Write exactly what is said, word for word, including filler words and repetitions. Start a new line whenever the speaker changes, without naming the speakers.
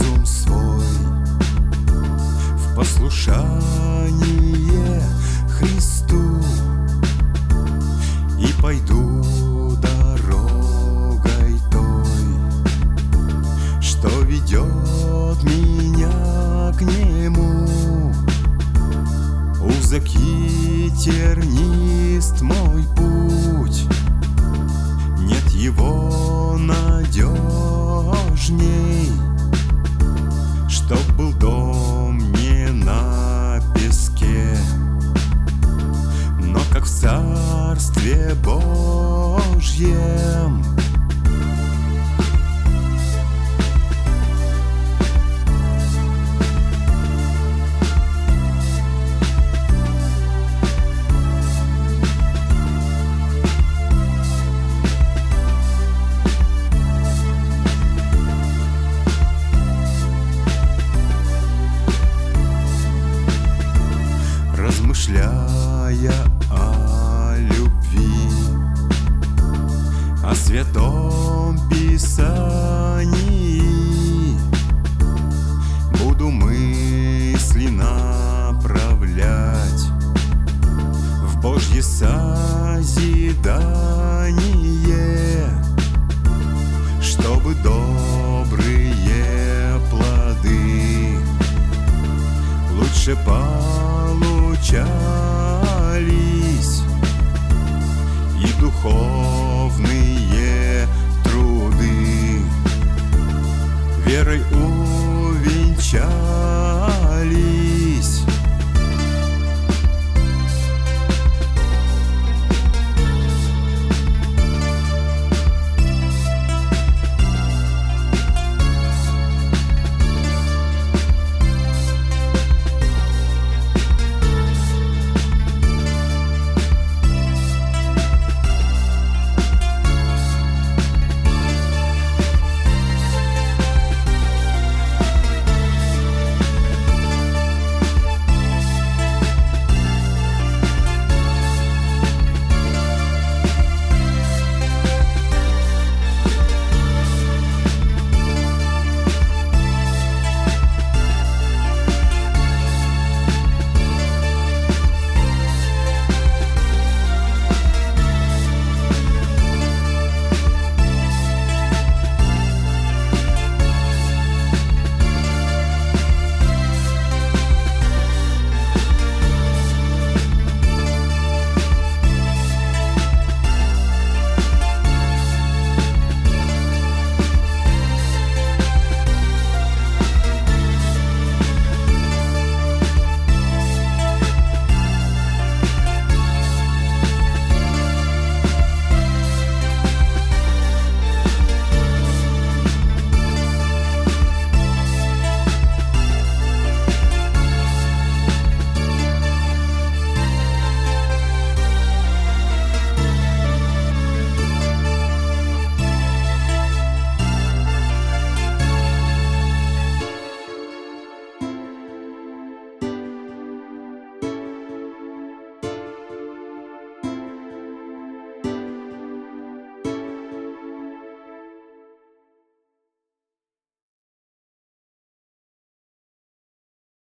разум свой в послушание Христу и пойду дорогой той, что ведет меня к Нему. Узок и тернист мой путь, нет его надежней, чтоб был дом не на песке, но как в Царстве Божьем. Размышляя о любви, о Святом Писании, буду мысли направлять в Божье созидание, чтобы добрые плоды лучше получались и духовные труды верой у